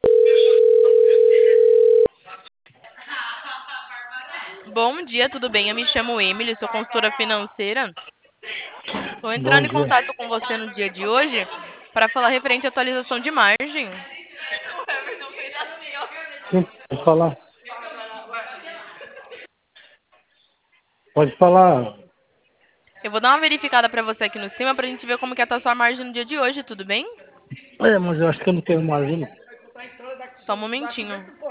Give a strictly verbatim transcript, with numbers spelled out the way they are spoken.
Bom dia, tudo bem? Eu me chamo Emily, sou consultora financeira. Estou Bom entrando em dia. contato com você no dia de hoje para falar referente à atualização de margem. Sim, pode falar. Pode falar. Eu vou dar uma verificada para você aqui no cima para a gente ver como que está a sua margem no dia de hoje, tudo bem? É, mas eu acho que eu não tenho margem. Não. Só um momentinho.